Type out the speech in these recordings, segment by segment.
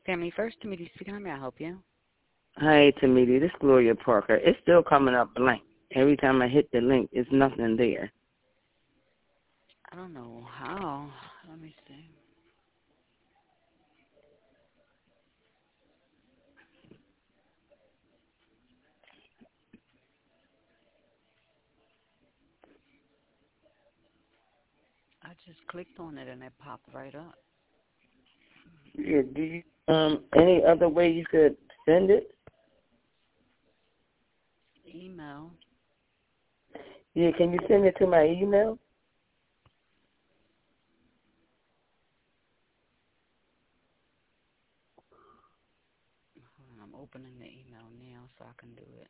Family First, Tamiti speaking. How may I help you? Hi, Tamiti. This is Gloria Parker. It's still coming up blank. Every time I hit the link, it's nothing there. I don't know how. Let me see. I just clicked on it and it popped right up. Yeah, do you, any other way you could send it? Email. Yeah, can you send it to my email? I'm opening the email now so I can do it.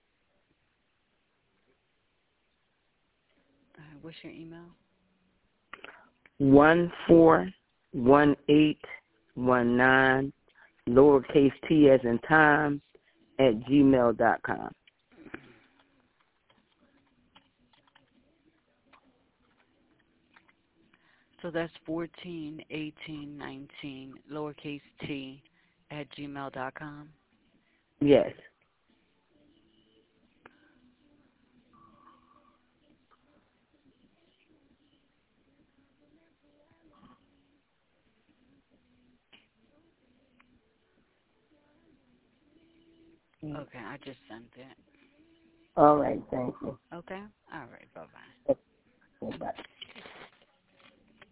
What's your email? 141819 lowercase t as in time @gmail.com. So that's 141819 lowercase t @gmail.com. Yes. Okay, I just sent it. All right, thank you. Okay? All right, bye-bye. Bye.